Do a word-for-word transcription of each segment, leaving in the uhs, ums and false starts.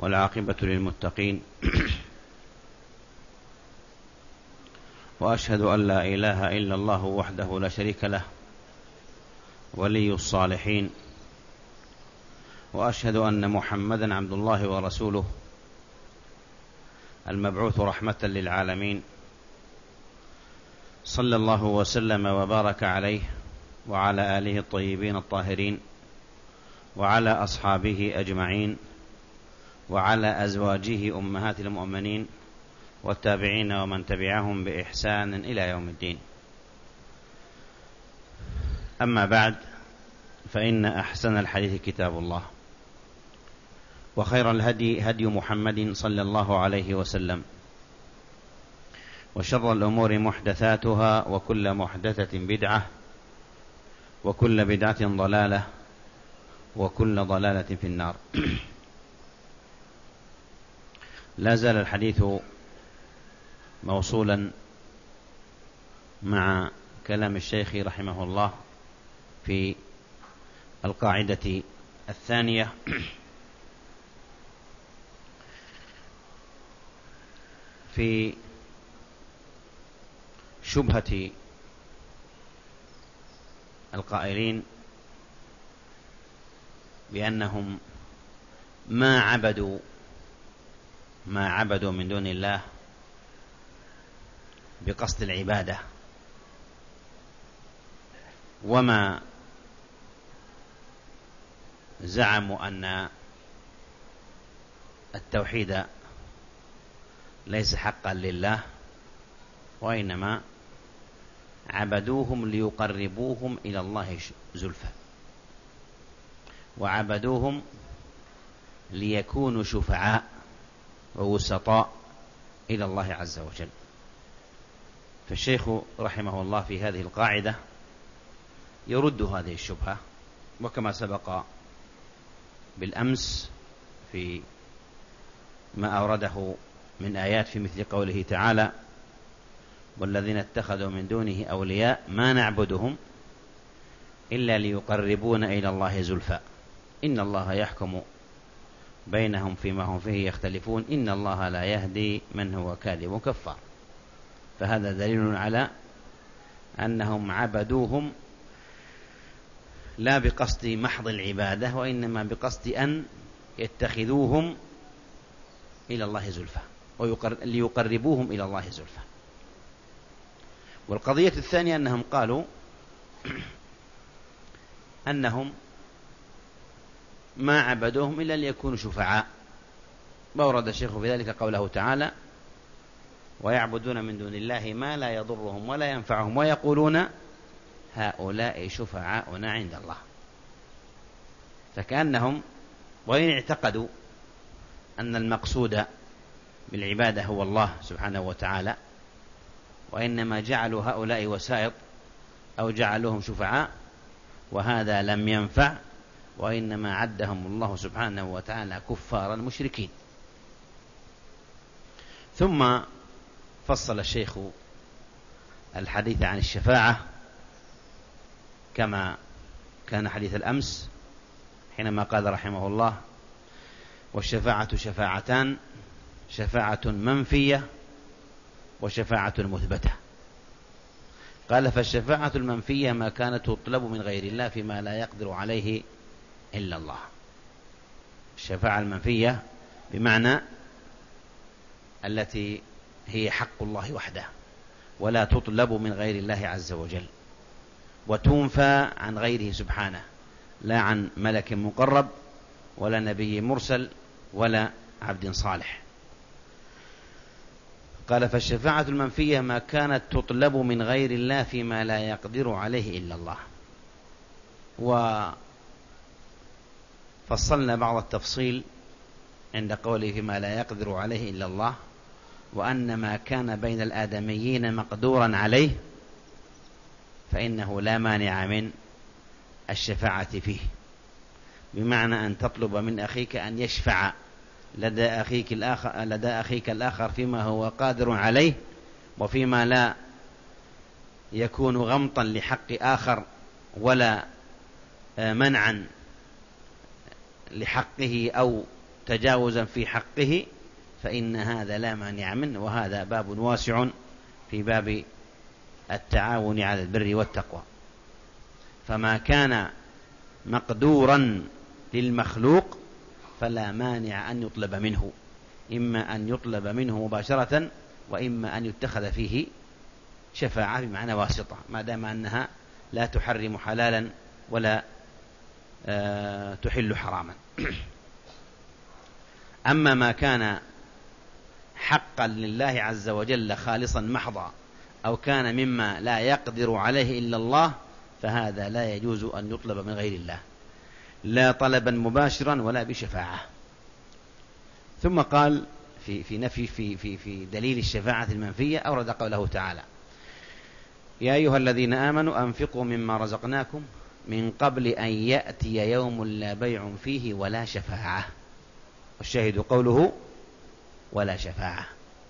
والعاقبة للمتقين. وأشهد أن لا إله إلا الله وحده لا شريك له ولي الصالحين، وأشهد أن محمدا عبد الله ورسوله المبعوث رحمة للعالمين، صلى الله وسلم وبارك عليه وعلى آله الطيبين الطاهرين وعلى أصحابه أجمعين وعلى أزواجه أمهات المؤمنين والتابعين ومن تبعهم بإحسان إلى يوم الدين. أما بعد، فإن أحسن الحديث كتاب الله، وخير الهدي هدي محمد صلى الله عليه وسلم، وشر الأمور محدثاتها، وكل محدثة بدعة، وكل بدعة ضلالة، وكل ضلالة في النار. لا زال الحديث موصولا مع كلام الشيخ رحمه الله في القاعدة الثانية في شبهة القائلين بأنهم ما عبدوا ما عبدوا من دون الله بقصد العبادة، وما زعموا أن التوحيد ليس حقا لله، وإنما عبدوهم ليقربوهم إلى الله زلفى، وعبدوهم ليكونوا شفعاء ووسطاء إلى الله عز وجل. فالشيخ رحمه الله في هذه القاعدة يرد هذه الشبهة، وكما سبق بالأمس في ما أورده من آيات في مثل قوله تعالى: والذين اتخذوا من دونه أولياء ما نعبدهم إلا ليقربونا إلى الله زلفى إن الله يحكم بينهم فيما هم فيه يختلفون إن الله لا يهدي من هو كاذب كفار. فهذا دليل على أنهم عبدوهم لا بقصد محض العبادة، وإنما بقصد أن يتخذوهم إلى الله زلفى ليقربوهم إلى الله زلفى. والقضية الثانية أنهم قالوا أنهم ما عبدوهم إلا ليكونوا شفعاء، وأورد الشيخ في ذلك قوله تعالى: ويعبدون من دون الله ما لا يضرهم ولا ينفعهم ويقولون هؤلاء شفعاؤنا عند الله. فكأنهم وإن اعتقدوا أن المقصود بالعبادة هو الله سبحانه وتعالى، وإنما جعلوا هؤلاء وسائط أو جعلوهم شفعاء، وهذا لم ينفع، وإنما عدهم الله سبحانه وتعالى كفارا مشركين. ثم فصل الشيخ الحديث عن الشفاعة كما كان حديث الأمس، حينما قال رحمه الله: والشفاعة شفاعتان، شفاعة منفية وشفاعة مثبتة. قال: فالشفاعة المنفية ما كانت تطلب من غير الله فيما لا يقدر عليه إلا الله. الشفاعة المنفية بمعنى التي هي حق الله وحده، ولا تطلب من غير الله عز وجل، وتنفى عن غيره سبحانه، لا عن ملك مقرب ولا نبي مرسل ولا عبد صالح. قال: فالشفاعة المنفية ما كانت تطلب من غير الله فيما لا يقدر عليه إلا الله. وفصلنا بعض التفصيل عند قوله فيما لا يقدر عليه إلا الله، وأن ما كان بين الآدميين مقدورا عليه فإنه لا مانع من الشفاعة فيه، بمعنى أن تطلب من أخيك أن يشفع لدى أخيك الآخر, لدى أخيك الآخر فيما هو قادر عليه، وفيما لا يكون غمطا لحق آخر ولا منعا لحقه أو تجاوزا في حقه فإن هذا لا مانع منه، وهذا باب واسع في باب التعاون على البر والتقوى. فما كان مقدورا للمخلوق فلا مانع أن يطلب منه، إما أن يطلب منه مباشرة وإما أن يتخذ فيه شفاعة بمعنى واسطة، ما دام أنها لا تحرم حلالا ولا أه تحل حراما. أما ما كان حقا لله عز وجل خالصا محضا أو كان مما لا يقدر عليه إلا الله فهذا لا يجوز أن يطلب من غير الله، لا طلبا مباشرا ولا بشفاعة. ثم قال في في نفي في في في دليل الشفاعة المنفية أورد قوله تعالى: يا أيها الذين آمنوا أنفقوا مما رزقناكم من قبل أن يأتي يوم لا بيع فيه ولا شفاعة. والشاهد قوله ولا شفاعة.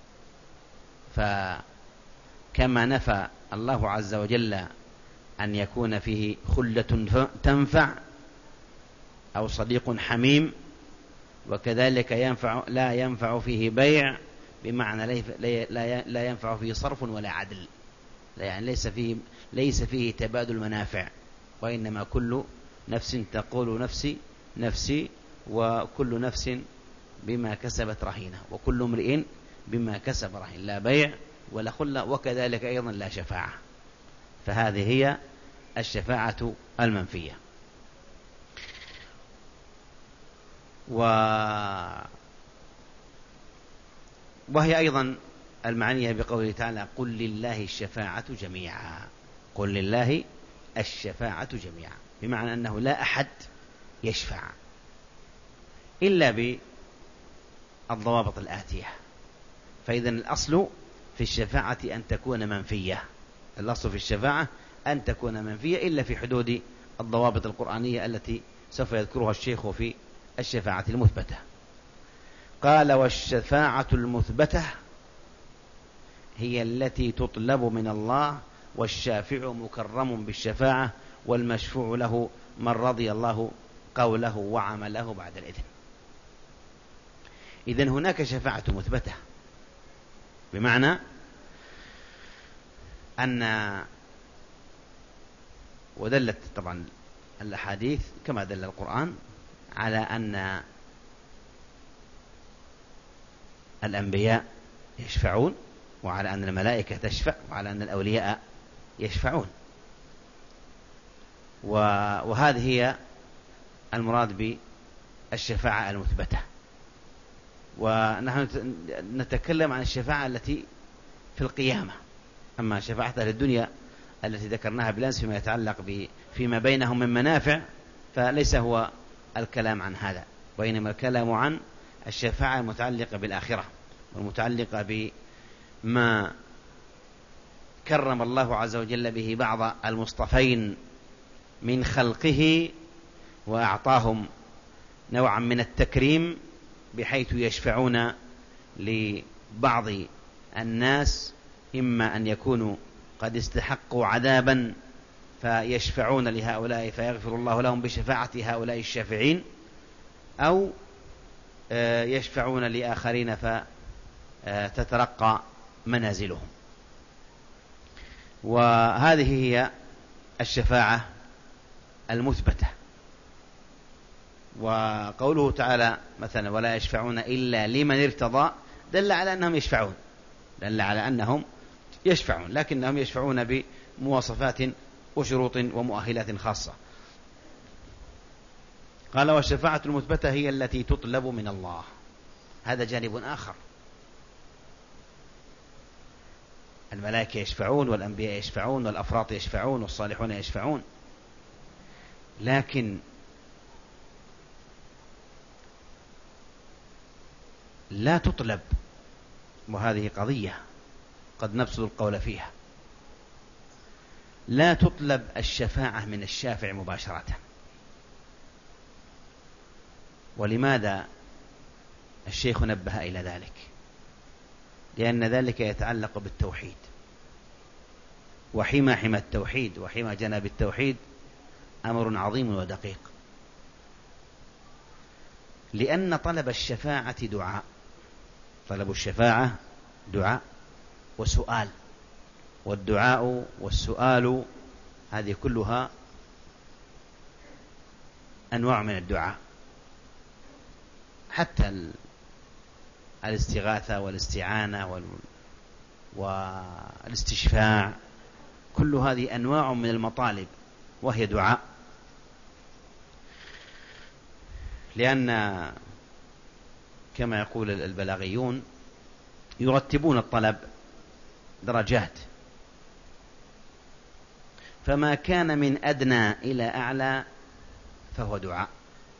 فكما نفى الله عز وجل أن يكون فيه خلة تنفع أو صديق حميم، وكذلك ينفع لا ينفع فيه بيع بمعنى لا ينفع فيه صرف ولا عدل، يعني ليس فيه ليس فيه تبادل منافع، وإنما كل نفس تقول نفسي نفسي، وكل نفس بما كسبت رهينة، وكل امرئ بما كسب رهين، لا بيع ولا خلة، وكذلك أيضا لا شفاعة. فهذه هي الشفاعة المنفية. و... وهي أيضا المعنية بقوله تعالى: قل لله الشفاعة جميعا. قل لله الشفاعة جميعا، بمعنى أنه لا أحد يشفع إلا بالضوابط الآتية. فإذا الأصل في الشفاعة أن تكون منفية، الأصل في الشفاعة أن تكون منفية إلا في حدود الضوابط القرآنية التي سوف يذكرها الشيخ في الشفاعة المثبتة. قال: والشفاعة المثبتة هي التي تطلب من الله، والشافع مكرم بالشفاعة، والمشفوع له من رضي الله قوله وعمله بعد الإذن. إذن هناك شفاعة مثبتة، بمعنى أن ودلت طبعا الأحاديث كما دل القرآن على أن الأنبياء يشفعون، وعلى أن الملائكة تشفع، وعلى أن الأولياء يشفعون. وهذه هي المراد بالشفاعة المثبتة. ونحن نتكلم عن الشفاعة التي في القيامة. أما شفاعة أهل الدنيا التي ذكرناها بالأمس فيما يتعلق فيما بينهم من منافع فليس هو الكلام عن هذا، وإنما الكلام عن الشفاعة المتعلقة بالآخرة، والمتعلقة بما كرم الله عز وجل به بعض المصطفين من خلقه، وأعطاهم نوعا من التكريم بحيث يشفعون لبعض الناس، إما أن يكونوا قد استحقوا عذابا فيشفعون لهؤلاء فيغفر الله لهم بشفاعة هؤلاء الشافعين، أو يشفعون لآخرين فتترقى منازلهم. وهذه هي الشفاعة المثبتة. وقوله تعالى مثلا: ولا يشفعون إلا لمن ارتضى، دل على أنهم يشفعون، دل على أنهم يشفعون، لكنهم يشفعون بمواصفات وشروط ومؤهلات خاصة. قال: والشفاعة المثبتة هي التي تطلب من الله. هذا جانب آخر. الملائكة يشفعون، والأنبياء يشفعون، والأفراط يشفعون، والصالحون يشفعون، لكن لا تطلب، وهذه قضية قد نبسط القول فيها، لا تطلب الشفاعة من الشافع مباشرة. ولماذا الشيخ نبه إلى ذلك؟ لأن ذلك يتعلق بالتوحيد، وحمى حمى التوحيد وحمى جناب التوحيد أمر عظيم ودقيق. لأن طلب الشفاعة دعاء، طلب الشفاعة دعاء وسؤال، والدعاء والسؤال هذه كلها أنواع من الدعاء، حتى الاستغاثة والاستعانة والاستشفاع، كل هذه أنواع من المطالب وهي دعاء. لأن كما يقول البلاغيون يرتبون الطلب درجات، فما كان من أدنى إلى أعلى فهو دعاء،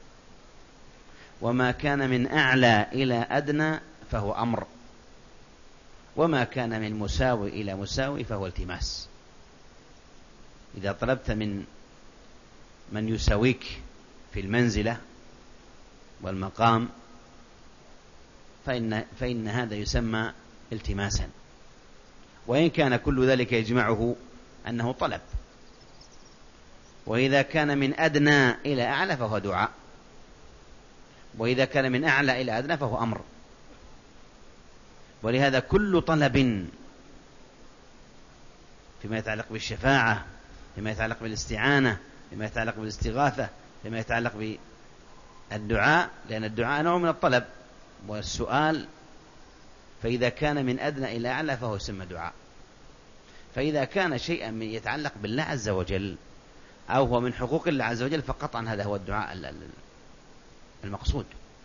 وما كان من أعلى إلى أدنى فهو أمر، وما كان من مساوي إلى مساوي فهو التماس. إذا طلبت من من يساويك في المنزلة والمقام فإن, فإن هذا يسمى التماسا، وإن كان كل ذلك يجمعه أنه طلب. وإذا كان من أدنى إلى أعلى فهو دعاء، وإذا كان من أعلى إلى أدنى فهو أمر. ولهذا كل طلب فيما يتعلق بالشفاعة، فيما يتعلق بالاستعانة، فيما يتعلق بالاستغاثة، فيما يتعلق بالدعاء، لأن الدعاء نوع من الطلب والسؤال، فإذا كان من أدنى إلى أعلى فهو يسمى دعاء. فإذا كان شيئا يتعلق بالله عز وجل أو هو من حقوق الله عز وجل فقطعا هذا هو الدعاء المقصود.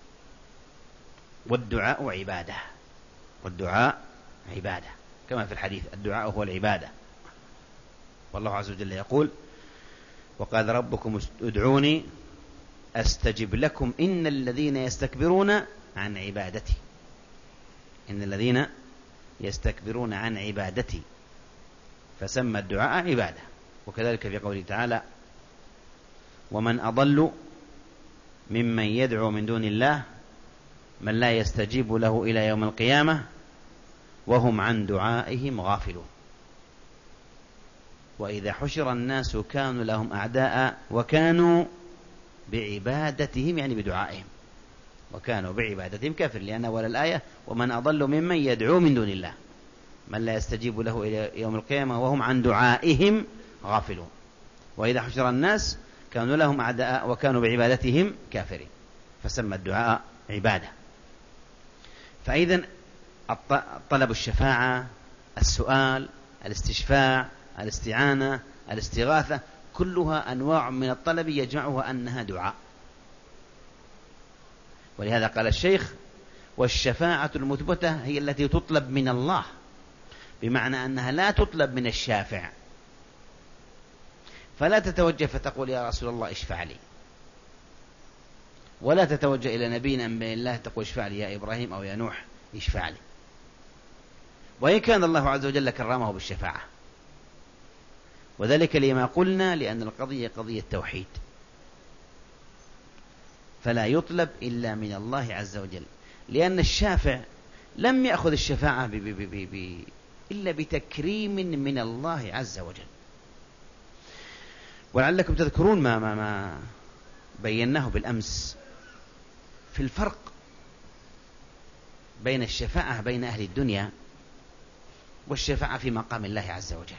والدعاء عبادة، والدعاء عبادة كما في الحديث الدعاء هو العبادة. والله عز وجل يقول: وقال ربكم ادعوني أستجب لكم إن الذين يستكبرون عن عبادتي، إن الذين يستكبرون عن عبادتي، فسمى الدعاء عبادة. وكذلك في قوله تعالى: ومن أضل ممن يدعو من دون الله من لا يستجيب له إلى يوم القيامة وهم عن دعائهم غافلون. وإذا حشر الناس كانوا لهم أعداء وكانوا بعبادتهم، يعني بدعائهم، وكانوا بعبادتهم كافر، لأن أول الآية: ومن أضل ممن يدعو من دون الله من لا يستجيب له إلى يوم القيامة وهم عن دعائهم غافلون. وإذا حشر الناس كانوا لهم أعداء وكانوا بعبادتهم كافرين، فسمى الدعاء عبادة. فإذا طلب الشفاعة، السؤال، الاستشفاع، الاستعانة، الاستغاثة، كلها أنواع من الطلب يجمعها أنها دعاء. ولهذا قال الشيخ: والشفاعة المثبتة هي التي تطلب من الله، بمعنى أنها لا تطلب من الشافع، فلا تتوجه فتقول يا رسول الله اشفع لي، ولا تتوجه إلى نبي من الله تقول اشفع لي يا إبراهيم أو يا نوح اشفع لي، وإن كان الله عز وجل كرمه بالشفاعة. وذلك لما قلنا لأن القضية قضية توحيد، فلا يطلب إلا من الله عز وجل، لأن الشافع لم يأخذ الشفاعة ب ب ب ب إلا بتكريم من الله عز وجل. ولعلكم تذكرون ما, ما, ما بيناه بالأمس في الفرق بين الشفاعة بين أهل الدنيا والشفاعة في مقام الله عز وجل.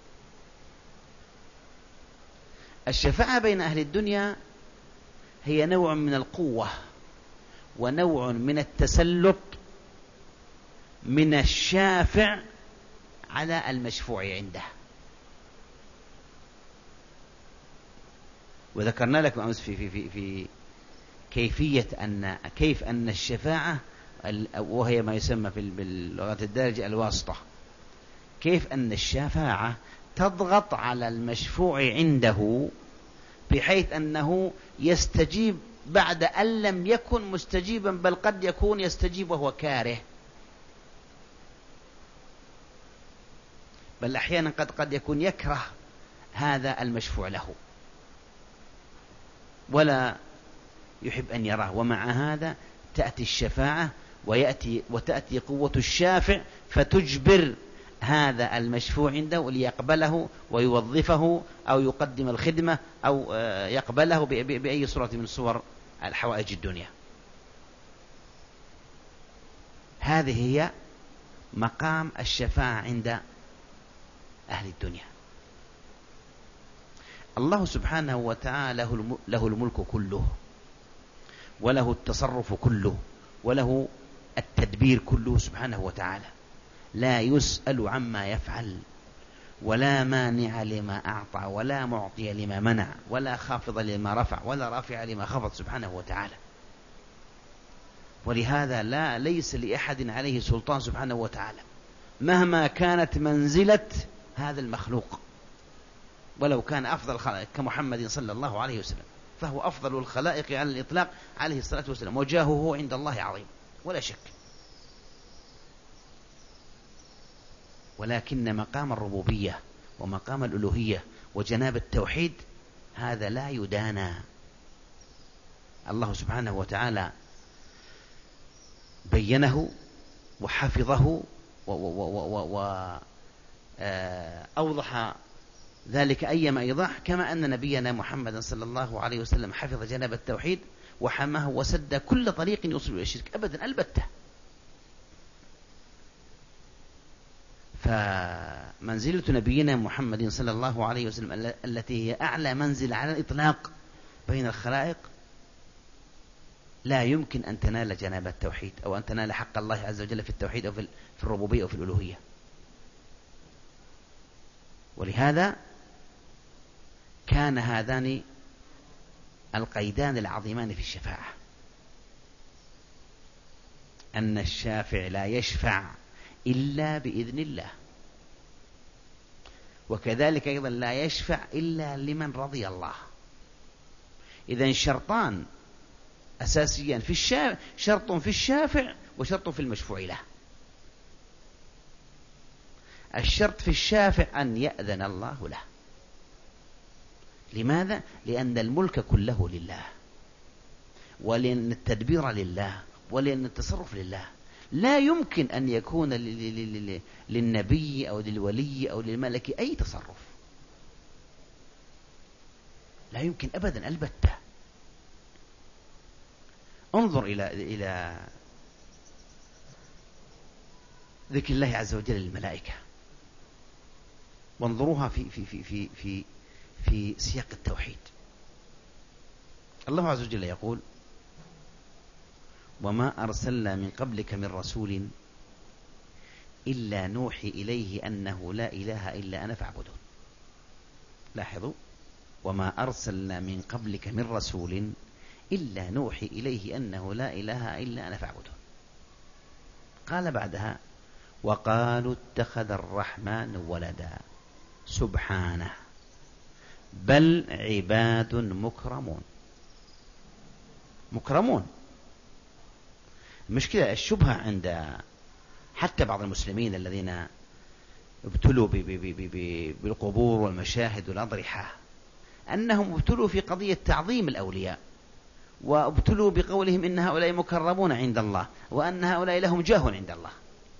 الشفاعة بين أهل الدنيا هي نوع من القوة ونوع من التسلط من الشافع على المشفوع عنده. وذكرنا لكم أمس في, في, في, في كيفية أن كيف أن الشفاعة وهي ما يسمى في باللغة الدارجة الواسطة، كيف أن الشفاعة تضغط على المشفوع عنده بحيث أنه يستجيب بعد أن لم يكن مستجيبا، بل قد يكون يستجيب وهو كاره، بل أحيانا قد قد يكون يكره هذا المشفوع له ولا يحب أن يراه، ومع هذا تأتي الشفاعة ويأتي وتأتي قوة الشافع فتجبر هذا المشفوع عنده ليقبله ويوظفه أو يقدم الخدمة أو يقبله بأي صورة من صور الحوائج الدنيا. هذه هي مقام الشفاعة عند أهل الدنيا. الله سبحانه وتعالى له الملك كله، وله التصرف كله، وله التدبير كله سبحانه وتعالى، لا يسأل عما يفعل، ولا مانع لما أعطى، ولا معطي لما منع، ولا خافض لما رفع، ولا رافع لما خفض سبحانه وتعالى. ولهذا لا ليس لأحد عليه سلطان سبحانه وتعالى مهما كانت منزلة هذا المخلوق، ولو كان أفضل الخلائق كمحمد صلى الله عليه وسلم، فهو أفضل الخلائق على الإطلاق عليه الصلاة والسلام، وجاهه عند الله عظيم ولا شك. ولكن مقام الربوبية ومقام الألوهية وجناب التوحيد هذا لا يدانى. الله سبحانه وتعالى بينه وحفظه وأوضح ذلك أيما إيضاح، كما أن نبينا محمد صلى الله عليه وسلم حفظ جناب التوحيد وحماه وسد كل طريق يوصل إلى الشرك أبدا البتة. فمنزلة نبينا محمد صلى الله عليه وسلم التي هي أعلى منزل على الإطلاق بين الخلائق لا يمكن أن تنال جناب التوحيد، أو أن تنال حق الله عز وجل في التوحيد أو في الربوبية أو في الألوهية. ولهذا كان هذان القيدان العظيمان في الشفاعة، أن الشافع لا يشفع إلا بإذن الله، وكذلك أيضا لا يشفع إلا لمن رضي الله. إذن شرطان أساسيا في الشافع، شرط في الشافع وشرط في المشفوع له. الشرط في الشافع أن يأذن الله له. لماذا؟ لأن الملك كله لله، ولأن التدبير لله، ولأن التصرف لله. لا يمكن أن يكون للنبي أو للولي أو للملك أي تصرف، لا يمكن أبدا البتة. انظر إلى إلى ذكر الله عز وجل للملائكة، وانظروها في في في في في في سياق التوحيد. الله عز وجل يقول: وما أرسلنا من قبلك من رسول إلا نوحي إليه أنه لا إله إلا أنا فاعبدون. لاحظوا: وما أرسلنا من قبلك من رسول إلا نوحي إليه أنه لا إله إلا أنا فاعبدون. قال بعدها: وقالوا اتخذ الرحمن ولدا سبحانه بل عباد مكرمون. مكرمون. المشكلة الشبهة عند حتى بعض المسلمين الذين ابتلوا بالقبور والمشاهد والأضرحة، أنهم ابتلوا في قضية تعظيم الأولياء، وابتلوا بقولهم إن هؤلاء مكرمون عند الله، وأن هؤلاء لهم جاه عند الله.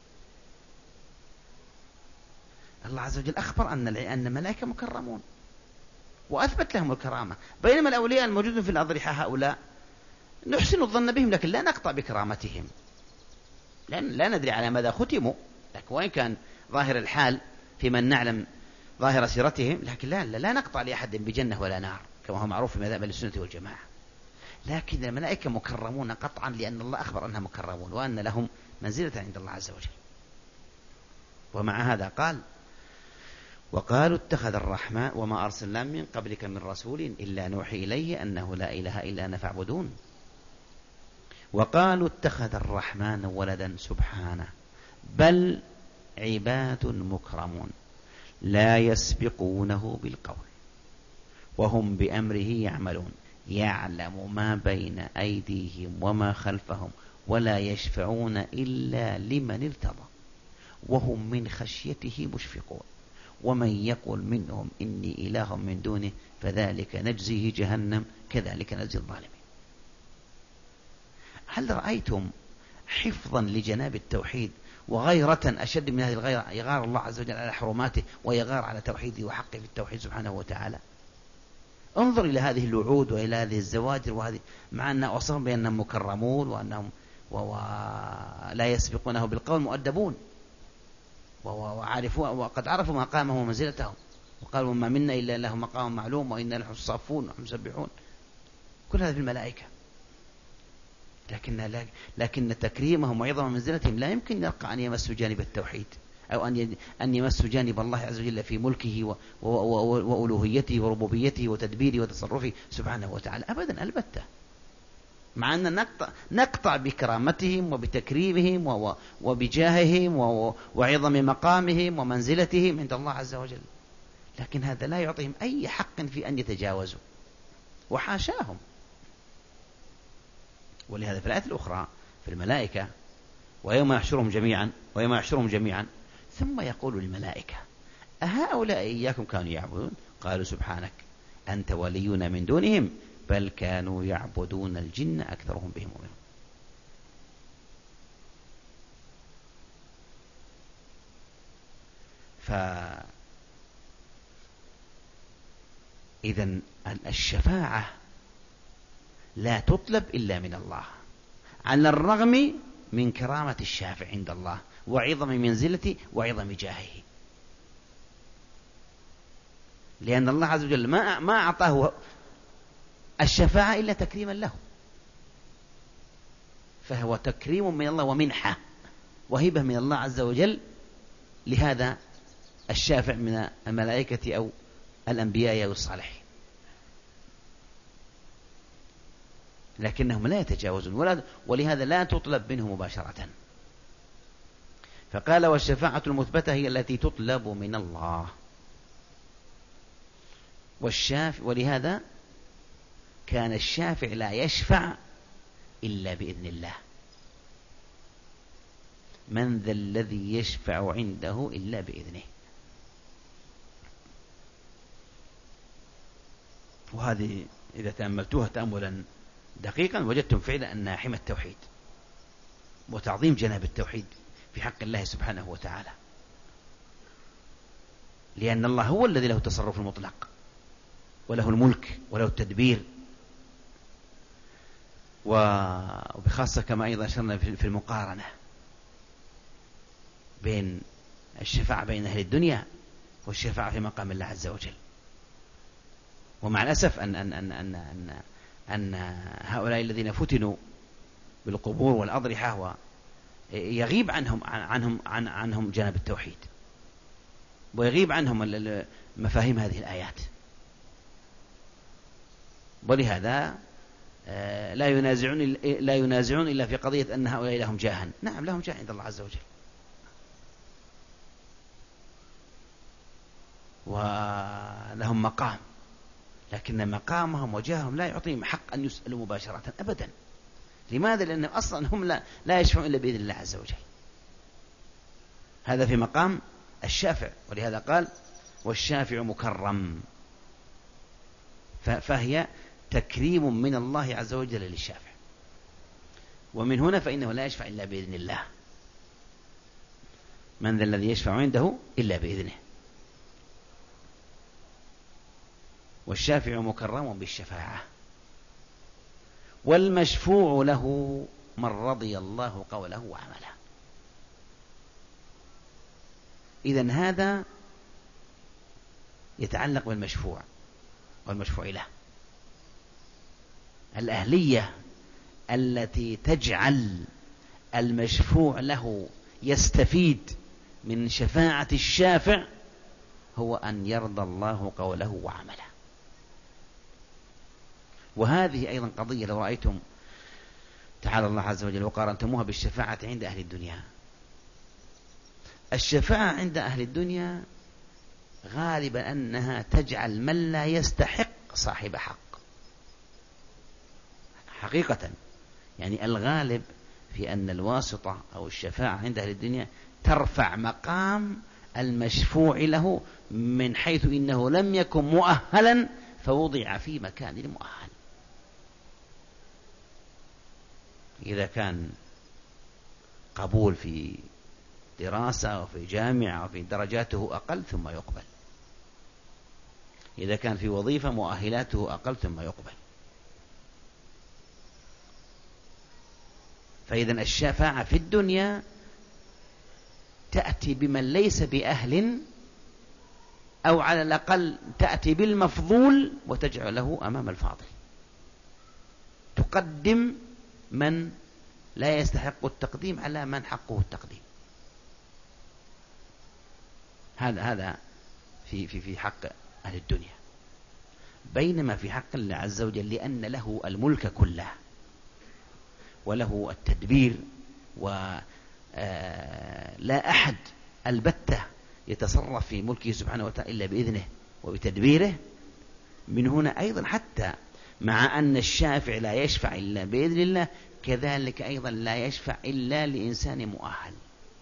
الله عز وجل أخبر أن أن الملائكة مكرمون وأثبت لهم الكرامة، بينما الأولياء الموجودون في الأضرحة هؤلاء نحسن الظن بهم لكن لا نقطع بكرامتهم، لأن لا ندري على ماذا ختموا، لكن وإن كان ظاهر الحال في من نعلم ظاهر سيرتهم، لكن لا, لا, لا نقطع لأحد بجنة ولا نار كما هو معروف في مذهب السنة والجماعة. لكن الملائكة مكرمون قطعا، لأن الله أخبر أنهم مكرمون وأن لهم منزلة عند الله عز وجل. ومع هذا قال: وقالوا اتخذ الرحمن وما أرسلنا من قبلك من رسول إلا نوحي إليه أنه لا إله إلا أنا فاعبدون. وقالوا اتخذ الرحمن ولدا سبحانه بل عباد مكرمون لا يسبقونه بالقول وهم بأمره يعملون يعلم ما بين أيديهم وما خلفهم ولا يشفعون إلا لمن ارتضى وهم من خشيته مشفقون ومن يقل منهم إني إله من دونه فذلك نجزيه جهنم كذلك نجزي الظالمين. هل رأيتم حفظا لجناب التوحيد وغيرة أشد من هذه الغيرة؟ يغار الله عز وجل على حرماته ويغار على توحيده وحقه في التوحيد سبحانه وتعالى. انظر إلى هذه الوعود وإلى هذه الزواجر، وهذه مع أن وصفهم بأنهم مكرمون وأنهم ولا يسبقونه بالقول مؤدبون وعارفوا وقد عرفوا مقامه ومنزلته، وقالوا ما منا إلا له مقام معلوم وإنا نحن الصافون ونحن مسبحون. كل هذا في الملائكة. لكن لكن تكريمهم وعظم منزلتهم لا يمكن يرقى أن يمسوا جانب التوحيد، أو أن أن يمسوا جانب الله عز وجل في ملكه وألوهيته وربوبيته وتدبيره وتصرفه سبحانه وتعالى أبدا البتة. مع أن نقطع, نقطع بكرامتهم وبتكريمهم وبجاههم وعظم مقامهم ومنزلتهم عند الله عز وجل، لكن هذا لا يعطيهم أي حق في أن يتجاوزوا، وحاشاهم. ولهذا في الآية الأخرى في الملائكة ويوم يحشرهم جميعا ويوم يحشرهم جميعا ثم يقول للملائكة أهؤلاء إياكم كانوا يعبدون؟ قالوا سبحانك أنت ولينا من دونهم بل كانوا يعبدون الجن أكثرهم بهم مؤمنون. فإذن الشفاعة لا تطلب إلا من الله، على الرغم من كرامة الشافع عند الله وعظم منزلته وعظم جاهه، لأن الله عز وجل ما ما أعطاه الشفاعة إلا تكريما له، فهو تكريم من الله ومنحة وهبة من الله عز وجل لهذا الشافع من الملائكة أو الأنبياء أو الصالحين، لكنهم لا يتجاوزون ولا ولهذا لا تطلب منه مباشرة. فقال والشفاعة المثبتة هي التي تطلب من الله والشافع، ولهذا كان الشافع لا يشفع إلا بإذن الله. من ذا الذي يشفع عنده إلا بإذنه. وهذه إذا تأملتوها تأملا دقيقا وجدتم فعلا أنها حمى التوحيد وتعظيم جناب التوحيد في حق الله سبحانه وتعالى، لأن الله هو الذي له التصرف المطلق وله الملك وله التدبير، وبخاصة كما أيضا أشرنا في المقارنة بين الشفاعة بين أهل الدنيا والشفاعة في مقام الله عز وجل. ومع الأسف أن, أن, أن, أن, أن, أن هؤلاء الذين فتنوا بالقبور والأضرحة يغيب عنهم عنهم عن عنهم جانب التوحيد، ويغيب عنهم مفاهيم هذه الآيات، ولهذا لا ينازعون لا ينازعون إلا في قضية أن هؤلاء لهم جاها. نعم لهم جاه عند الله عز وجل، ولهم مقام، لكن مقامهم وجاههم لا يعطيهم حق أن يسألوا مباشرة أبدا. لماذا؟ لأن أصلا هم لا, لا يشفعون إلا بإذن الله عز وجل. هذا في مقام الشافع، ولهذا قال والشافع مكرم، فهي تكريم من الله عز وجل للشافع. ومن هنا فإنه لا يشفع إلا بإذن الله. من ذا الذي يشفع عنده إلا بإذنه. والشافع مكرم بالشفاعة، والمشفوع له من رضي الله قوله وعمله. إذن هذا يتعلق بالمشفوع والمشفوع له. الأهلية التي تجعل المشفوع له يستفيد من شفاعة الشافع هو أن يرضى الله قوله وعمله. وهذه أيضا قضية لو رأيتم تعالى الله عز وجل وقارنتموها بالشفاعة عند أهل الدنيا. الشفاعة عند أهل الدنيا غالبا أنها تجعل من لا يستحق صاحب حق حقيقة. يعني الغالب في أن الواسطة أو الشفاعة عند أهل الدنيا ترفع مقام المشفوع له من حيث إنه لم يكن مؤهلا فوضع في مكان المؤهل. إذا كان قبول في دراسة وفي جامعة وفي درجاته أقل ثم يقبل، إذا كان في وظيفة مؤهلاته أقل ثم يقبل. فإذن الشفاعة في الدنيا تأتي بمن ليس بأهل، أو على الأقل تأتي بالمفضول وتجعله أمام الفاضل، تقدم من لا يستحق التقديم على من حقه التقديم. هذا هذا في في في حق أهل الدنيا. بينما في حق الله عز وجل، لأن له الملك كله وله التدبير، ولا أحد البتة يتصرف في ملكه سبحانه وتعالى إلا بإذنه وبتدبيره. من هنا أيضا حتى مع أن الشافع لا يشفع إلا بإذن الله، كذلك أيضا لا يشفع إلا لإنسان مؤهل.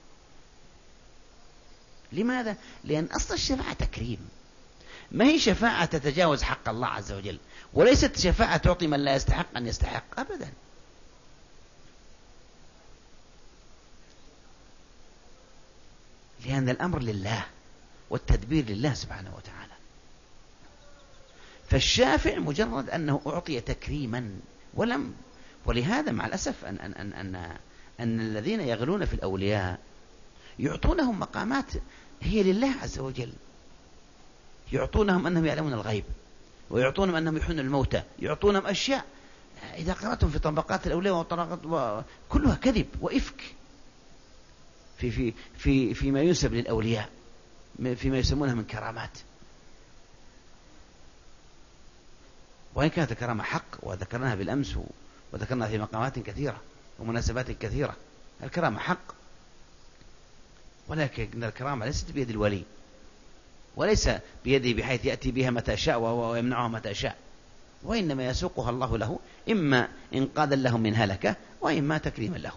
لماذا؟ لأن أصل الشفاعة تكريم، ما هي شفاعة تتجاوز حق الله عز وجل، وليست شفاعة تعطي من لا يستحق أن يستحق أبدا. لأن الأمر لله والتدبير لله سبحانه وتعالى. فالشافع مجرد أنه أعطي تكريما ولم. ولهذا مع الأسف أن, أن, أن, أن, أن الذين يغلون في الأولياء يعطونهم مقامات هي لله عز وجل، يعطونهم أنهم يعلمون الغيب، ويعطونهم أنهم يحيون الموتى، يعطونهم أشياء إذا قرأتم في طبقات الأولياء وطبقات كلها كذب وإفك في في في فيما ينسب للأولياء، فيما يسمونها من كرامات. وإن كانت الكرامة حق وذكرناها بالأمس، وذكرنا في مقامات كثيرة ومناسبات كثيرة، الكرامة حق، ولكن الكرامة ليست بيد الولي، وليس بيده بحيث يأتي بها متى شاء ويمنعها متى شاء، وإنما يسوقها الله له، إما إنقاذا له من هلكة، وإما تكريما له.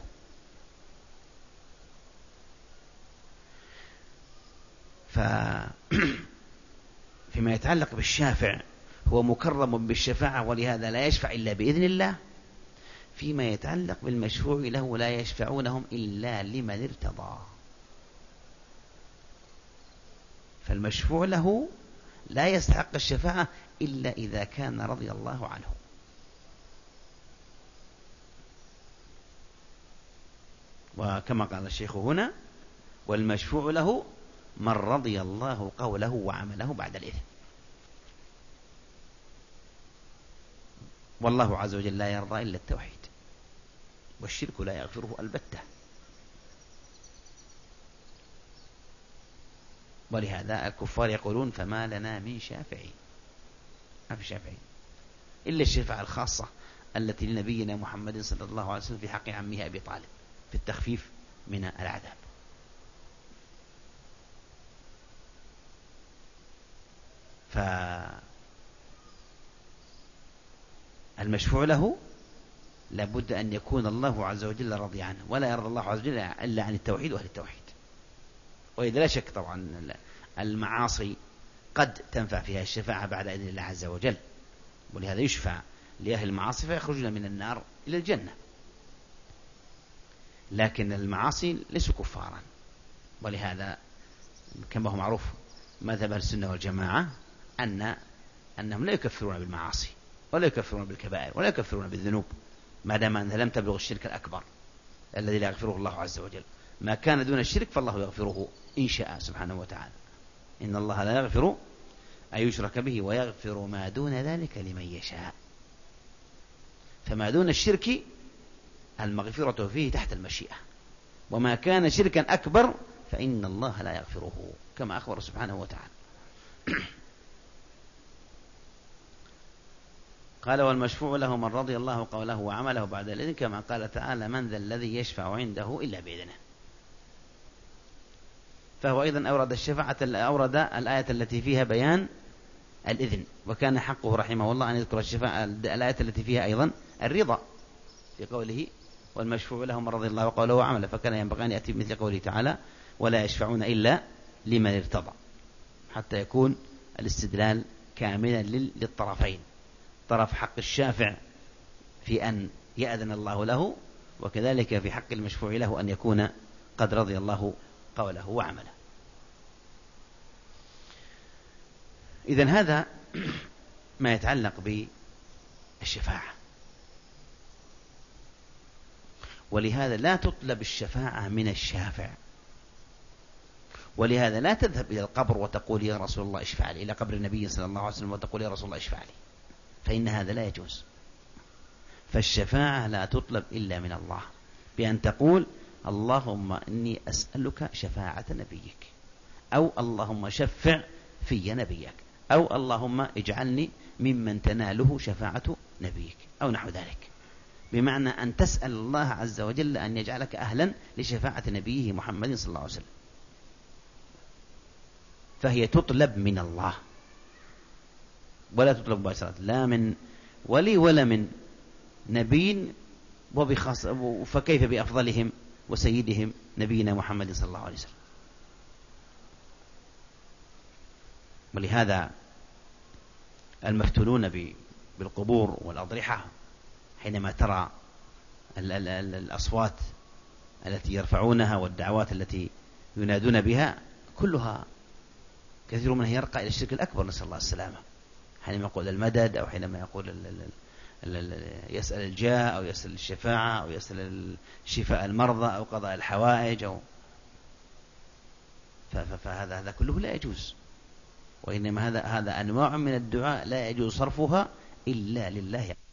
فيما يتعلق بالشافع هو مكرم بالشفاعة، ولهذا لا يشفع إلا بإذن الله. فيما يتعلق بالمشفوع له لا يشفعونهم إلا لمن ارتضى. فالمشفوع له لا يستحق الشفاعة إلا إذا كان رضي الله عنه. وكما قال الشيخ هنا: والمشفوع له من رضي الله قوله وعمله بعد الإذن. والله عز وجل لا يرضى إلا التوحيد، والشرك لا يغفره البتة. ولهذا الكفار يقولون: فما لنا من شافعين. ما في شافعين إلا الشفاعة الخاصة التي لنبينا محمد صلى الله عليه وسلم في حق عمه أبي طالب في التخفيف من العذاب. فالمشفوع له لابد أن يكون الله عز وجل رضي عنه، ولا يرضى الله عز وجل إلا عن التوحيد وأهل التوحيد. وإذا لا شك طبعا المعاصي قد تنفع فيها الشفاعة بعد إذن الله عز وجل، ولهذا يشفع لأهل المعاصي فيخرجون من النار إلى الجنة. لكن المعاصي ليسوا كفارا، ولهذا كما هو معروف مذهب أهل السنة والجماعة أن أنهم لا يكفرون بالمعاصي، ولا يكفرون بالكبائر، ولا يكفرون بالذنوب، ما دام أنها لم تبلغ الشرك الأكبر الذي لا يغفره الله عز وجل. ما كان دون الشرك فالله يغفره إن شاء سبحانه وتعالى. إن الله لا يغفر أن يشرك به ويغفر ما دون ذلك لمن يشاء. فما دون الشرك المغفرة فيه تحت المشيئة، وما كان شركا أكبر فإن الله لا يغفره كما أخبر سبحانه وتعالى. قال: والمشفوع له من رضي الله قوله وعمله بعد الإذن، كما قال تعالى: من ذا الذي يشفع عنده إلا بإذنه. فهو أيضا أورد الشفاعة، أورد الآية التي فيها بيان الإذن، وكان حقه رحمه الله أن يذكر الشفاعة الآية التي فيها أيضا الرضا في قوله: والمشفوع له من رضي الله قوله وعمله. فكان ينبغي أن يأتي مثل قوله تعالى: ولا يشفعون إلا لمن ارتضى، حتى يكون الاستدلال كاملا للطرفين، طرف حق الشافع في أن يأذن الله له، وكذلك في حق المشفوع له أن يكون قد رضي الله قوله وعمله. إذن هذا ما يتعلق بالشفاعة. ولهذا لا تطلب الشفاعة من الشافع، ولهذا لا تذهب إلى القبر وتقول يا رسول الله اشفع لي، إلى قبر النبي صلى الله عليه وسلم وتقول يا رسول الله اشفع لي، فإن هذا لا يجوز. فالشفاعة لا تطلب إلا من الله، بأن تقول اللهم إني أسألك شفاعة نبيك، أو اللهم شفع في نبيك، أو اللهم اجعلني ممن تناله شفاعة نبيك، أو نحو ذلك، بمعنى أن تسأل الله عز وجل أن يجعلك أهلا لشفاعة نبيه محمد صلى الله عليه وسلم، فهي تطلب من الله ولا تطلب مباشرة، لا من ولي ولا من نبي، وبخاص فكيف بأفضلهم وسيدهم نبينا محمد صلى الله عليه وسلم. ولهذا المفتونون بالقبور والأضرحة حينما ترى الأصوات التي يرفعونها والدعوات التي ينادون بها كلها كثير منها يرقى إلى الشرك الأكبر، نسأل الله السلامة، حينما يقول المدد، أو حينما يقول يسأل الجاه، أو يسأل الشفاعة، أو يسأل شفاء المرضى، أو قضاء الحوائج، أو فهذا هذا كله لا يجوز، وإنما هذا هذا أنواع من الدعاء لا يجوز صرفها إلا لله.